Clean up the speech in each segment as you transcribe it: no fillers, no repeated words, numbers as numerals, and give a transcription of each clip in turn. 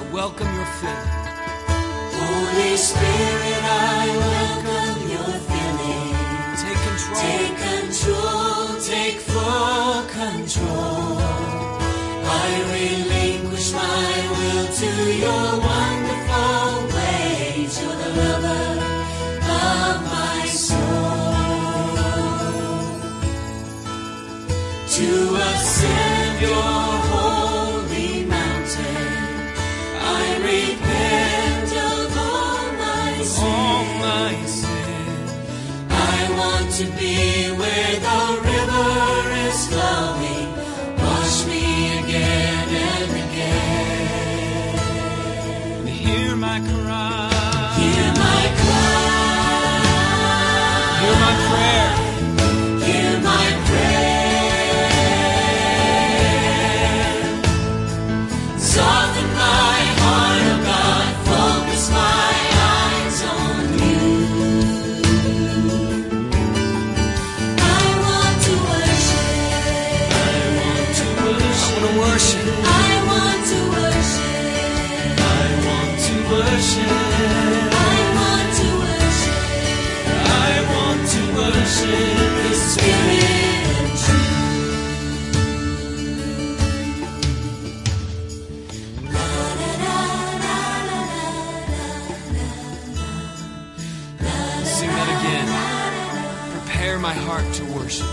welcome your filling. Holy Spirit, I welcome your filling. Take control. Take control, take full control. I relinquish my will to your wonderful ways. You're the lover of my soul. To ascend your holy mountain, I repent of all my sin. I want to be where the river is flowing. Wash me again and again. Hear my cry. Hear my cry. Hear my prayer. Hear my prayer. Soften my heart, oh God. Focus my eyes on you. I want to worship. I want to worship. I want to worship. I want to worship. I want to worship. I want to worship In spirit and truth. Sing that again. Prepare my heart to worship.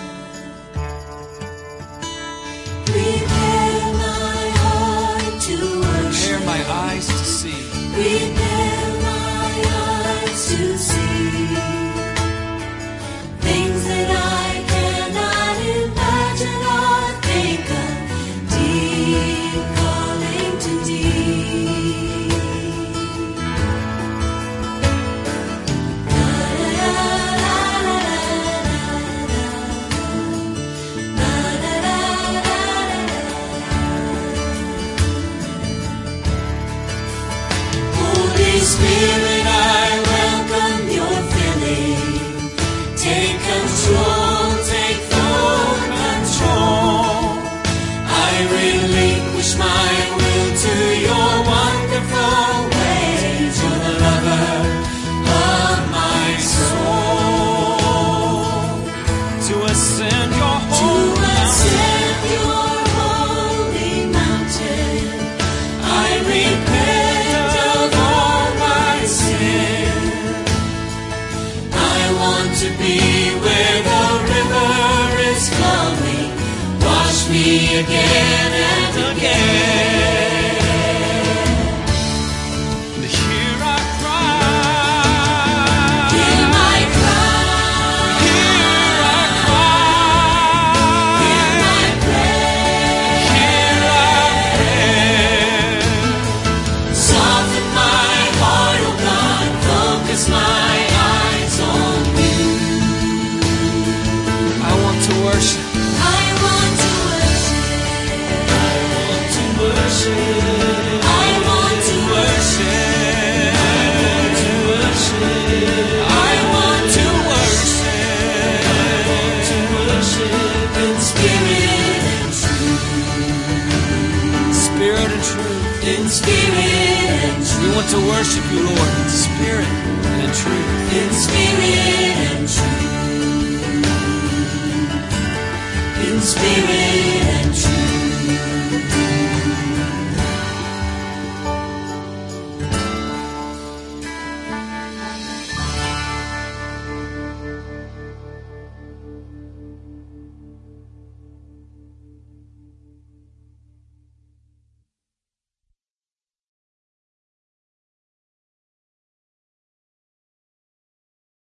Prepare my heart to worship. Prepare my eyes to see. Prepare my eyes to see things that I cannot imagine or think of. Deep calling to deep. Holy Spirit, I welcome your filling. Take control, take full control. I relinquish my will to your wonderful ways. You're the lover of my soul. To ascend your To holy ascend your holy mountain, I repent of all my sin. I want to be where the river is flowing. Wash me again and again. And hear our cry. Hear my cry. Hear our cry. Hear my prayer. Hear our prayer. Soften my heart, oh God. Focus my eyes on you. I want to worship. I want to worship. I want to worship. I want to worship. I want to worship. In spirit and truth. Spirit and truth. In spirit and We truth. want to worship you, Lord, in spirit and in truth. In spirit and truth. In spirit